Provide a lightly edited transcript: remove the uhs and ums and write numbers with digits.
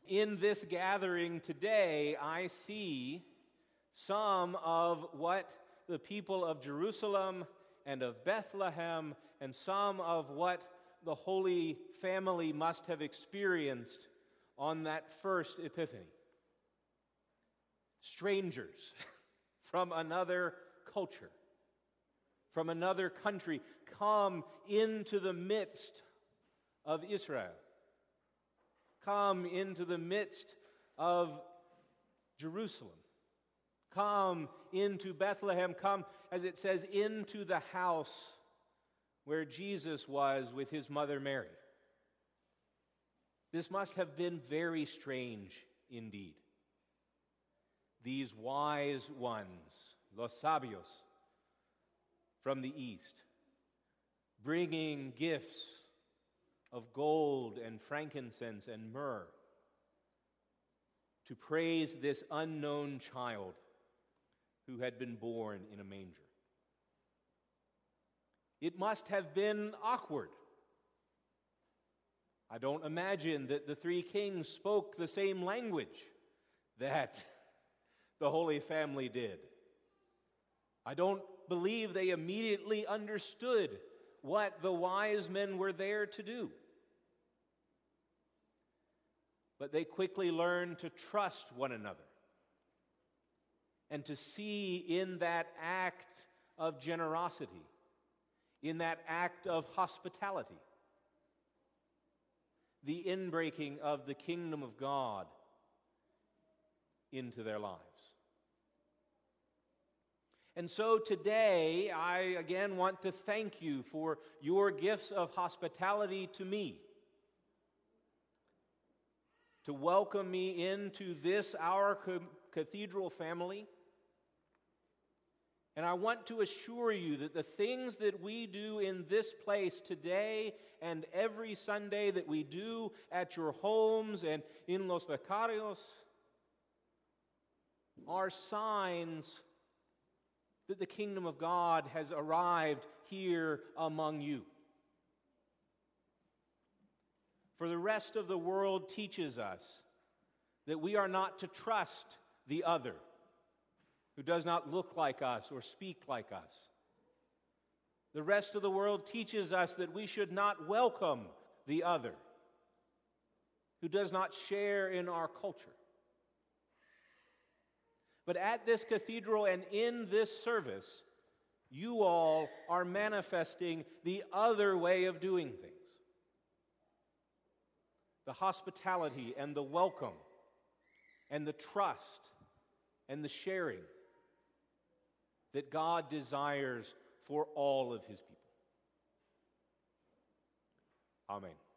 In this gathering today, I see some of what the people of Jerusalem and of Bethlehem and some of what the Holy Family must have experienced on that first Epiphany. Strangers from another culture, from another country, come into the midst of Israel, come into the midst of Jerusalem, come into Bethlehem, come, as it says, into the house where Jesus was with his mother Mary. This must have been very strange indeed. These wise ones, los sabios, from the east, bringing gifts of gold and frankincense and myrrh to praise this unknown child who had been born in a manger. It must have been awkward. I don't imagine that the three kings spoke the same language that the Holy Family did. I don't believe they immediately understood what the wise men were there to do. But they quickly learned to trust one another and to see in that act of generosity, in that act of hospitality, the inbreaking of the kingdom of God into their lives. And so today, I again want to thank you for your gifts of hospitality to me, to welcome me into this, our cathedral family. And I want to assure you that the things that we do in this place today and every Sunday that we do at your homes and in Los Vicarios are signs that the kingdom of God has arrived here among you. For the rest of the world teaches us that we are not to trust the other who does not look like us or speak like us. The rest of the world teaches us that we should not welcome the other who does not share in our culture. But at this cathedral and in this service, you all are manifesting the other way of doing things. The hospitality and the welcome and the trust and the sharing that God desires for all of his people. Amen.